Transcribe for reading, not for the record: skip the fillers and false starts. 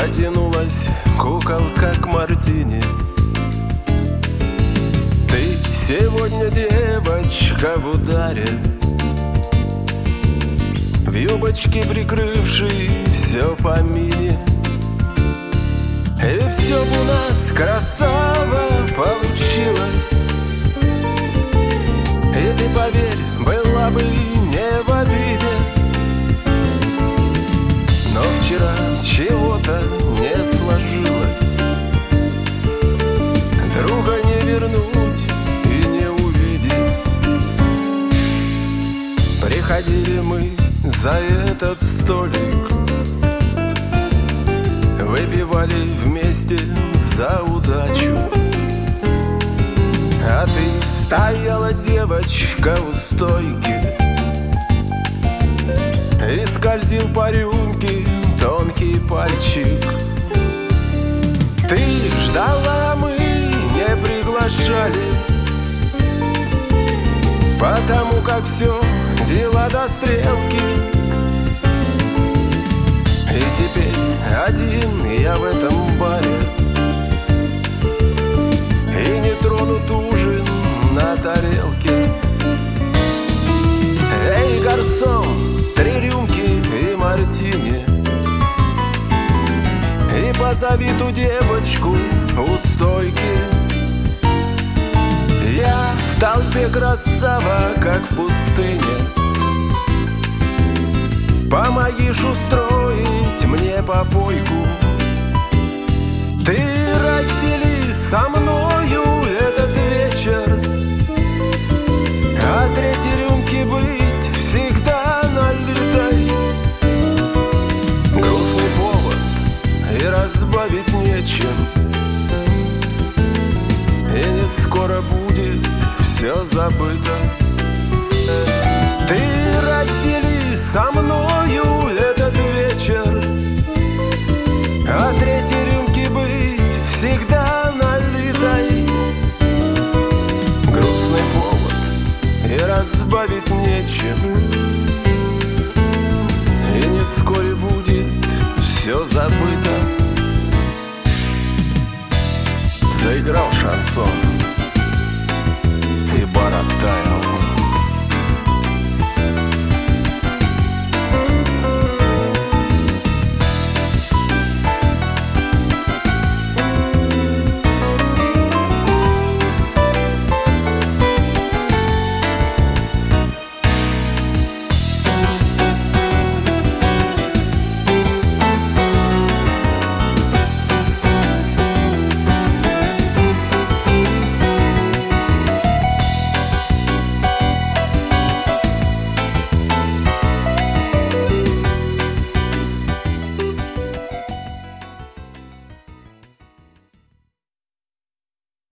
потянулась куколка к мартини. Ты сегодня девочка в ударе, в юбочке прикрывшей все по мини. И все б у нас красава получилось, и ты, поверь, была бы не в обиде. Но вчера чего-то не сложилось, друга не вернуть и не увидеть. Приходили мы за этот столик, выпивали вместе за удачу. А ты стояла, девочка, у стойки, и скользил по рюмке тонкий пальчик. Ты ждала, мы не приглашали, потому как все дела до стрелки. И теперь один я в этом баре, и не тронут ужин на тарелке. Эй, гарсон, 3 рюмки и мартини, и позови ту девочку у стойки. Я в толпе красава, как в пустыне, помогишь устроить мне попойку. Ты раздели со мною этот вечер, а 3-й рюмки быть всегда налитой. Грустный повод, и разбавить нечем, и не скоро будет все забыто. Ты раздели со мною этот вечер, а 3-й рюмки быть всегда налитой. Грустный повод, и разбавить нечем, и не вскоре будет все забыто.